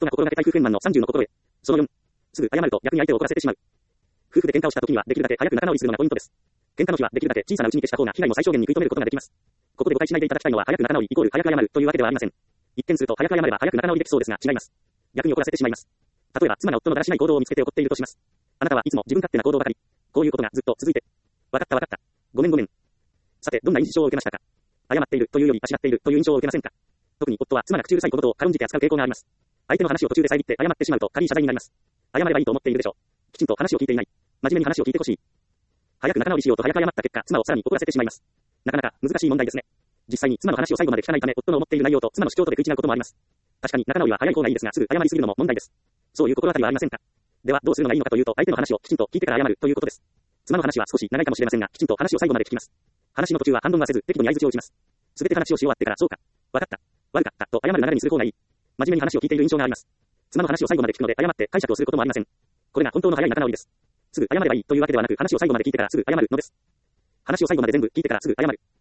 夫が心がけたい夫婦円満の30の心得。その4。すぐ謝ると逆に相手を怒らせてしまう。夫婦で喧嘩をした時にはできるだけ早く仲直りするのがポイントです。喧嘩の日はできるだけ小さなうちに消した方が被害も最小限に食い止めることができます。ここで誤解しないでいただきたいのは早く仲直りイコール早く謝るというわけではありません。一見すると早く謝れば早く仲直りできそうですが違います。逆に怒らせてしまいます。例えば妻が夫のだらしない行動を見つけて怒っているとします。あなたはいつも自分勝手な行動ばかり。こういうことがずっと続いて。わかったわかった。ごめんごめん。さてどんな印象を受けましたか。謝っているというよりあしらっているという印象を受けませんか。特に夫は妻が口うるさいことを軽んじて扱う傾向があります。相手の話を途中で遮って謝ってしまうと軽い謝罪になります。謝ればいいと思っているでしょう。きちんと話を聞いていない。真面目に話を聞いてほしい。早く仲直りしようと早く謝った結果、妻をさらに怒らせてしまいます。なかなか難しい問題ですね。実際に妻の話を最後まで聞かないため、夫の思っている内容と妻の主張とで食い違うこともあります。確かに仲直りは早い方がいいですが、すぐ謝りすぎるのも問題です。そういう心当たりはありませんか。ではどうするのがいいのかというと、相手の話をきちんと聞いてから謝るということです。妻の話は少し長いかもしれませんが、きちんと話を最後まで聞きます。話の途中は反論はせず、適度に相槌を打ちます。すべて話をし終わってから、そうか、わかった、悪かったと謝る流れにする方がいい。真面目に話を聞いている印象があります。妻の話を最後まで聞くので、謝って解釈をすることもありません。これが本当の早い仲直りです。すぐ謝ればいいというわけではなく、話を最後まで聞いてからすぐ謝るのです。話を最後まで全部聞いてからすぐ謝る。